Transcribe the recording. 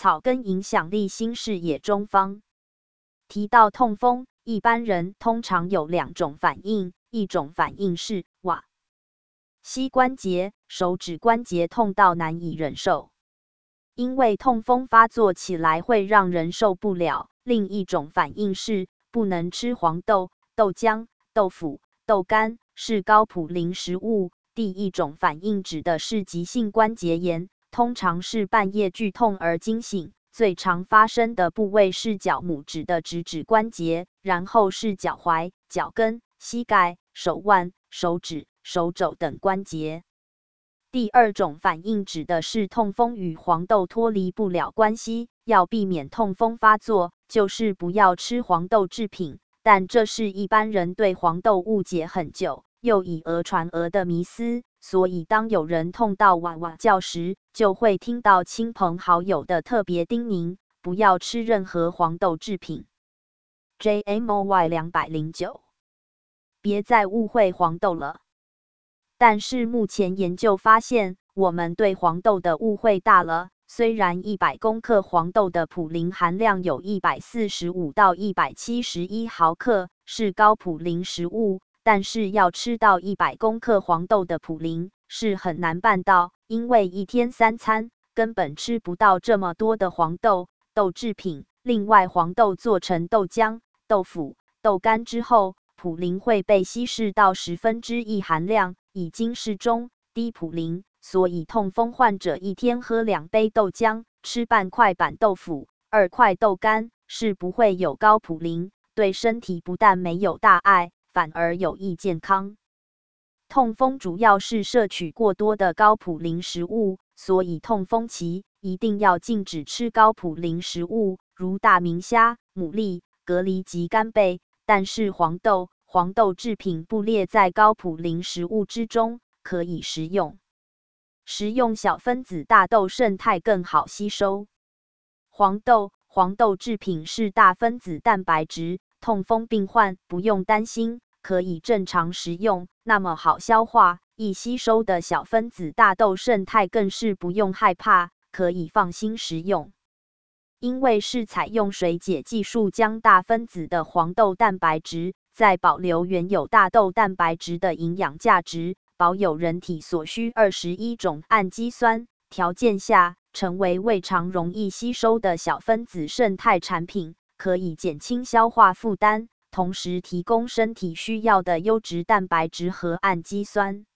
草根影响力新视野中方。提到痛风，一般人通常有2种反应，一种反应是哇，膝关节、手指关节痛到难以忍受，因为痛风发作起来会让人受不了；另一种反应是不能吃黄豆、豆浆、豆腐、豆干，是高普林食物。第一种反应指的是急性关节炎，通常是半夜剧痛而惊醒，最常发生的部位是脚拇指的直指关节，然后是脚踝、脚跟、膝盖、手腕、手指、手肘等关节。第二种反应指的是痛风与黄豆脱离不了关系，要避免痛风发作，就是不要吃黄豆制品。但这是一般人对黄豆误解很久，又以讹传讹的迷思，所以当有人痛到哇哇叫时，就会听到亲朋好友的特别叮咛，不要吃任何黄豆制品。JMOY 209，别再误会黄豆了。但是目前研究发现，我们对黄豆的误会大了。虽然100公克黄豆的普林含量有145到171毫克，是高普林食物，但是要吃到100公克黄豆的普林是很难办到，因为一天3餐根本吃不到这么多的黄豆豆制品。另外，黄豆做成豆浆、豆腐、豆干之后，普林会被稀释到1/10含量，已经是中低普林，所以痛风患者一天喝2杯豆浆，吃半块板豆腐、2块豆干，是不会有高普林，对身体不但没有大碍，反而有益健康。痛风主要是摄取过多的高普林食物，所以痛风期一定要禁止吃高普林食物，如大明虾、牡蛎、蛤蜊及干贝。但是黄豆制品不列在高普林食物之中，可以食用。食用小分子大豆胜肽更好吸收。黄豆制品是大分子蛋白质，痛风病患不用担心，可以正常食用。那么好消化、易吸收的小分子大豆胜肽更是不用害怕，可以放心食用。因为是采用水解技术将大分子的黄豆蛋白质，在保留原有大豆蛋白质的营养价值，保有人体所需21种氨基酸条件下，成为胃肠容易吸收的小分子胜肽产品，可以减轻消化负担，同时提供身体需要的优质蛋白质和氨基酸。